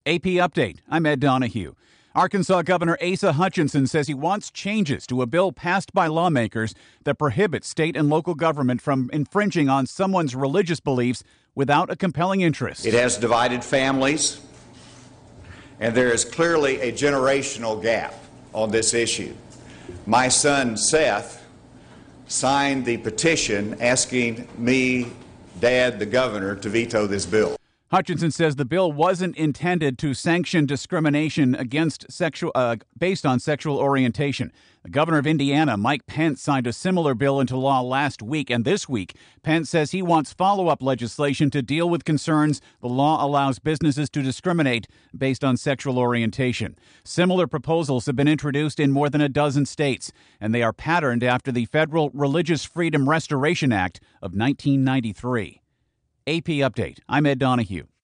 AP Update. I'm Ed Donahue. Arkansas Governor Asa Hutchinson says he wants changes to a bill passed by lawmakers that prohibits state and local government from infringing on someone's religious beliefs without a compelling interest. It has divided families, and there is clearly a generational gap on this issue. My son, Seth, signed the petition asking me, Dad, the governor, to veto this bill. Hutchinson says the bill wasn't intended to sanction discrimination against based on sexual orientation. The governor of Indiana, Mike Pence, signed a similar bill into law last week, and this week, Pence says he wants follow-up legislation to deal with concerns the law allows businesses to discriminate based on sexual orientation. Similar proposals have been introduced in more than a dozen states, and they are patterned after the Federal Religious Freedom Restoration Act of 1993. AP Update. I'm Ed Donahue.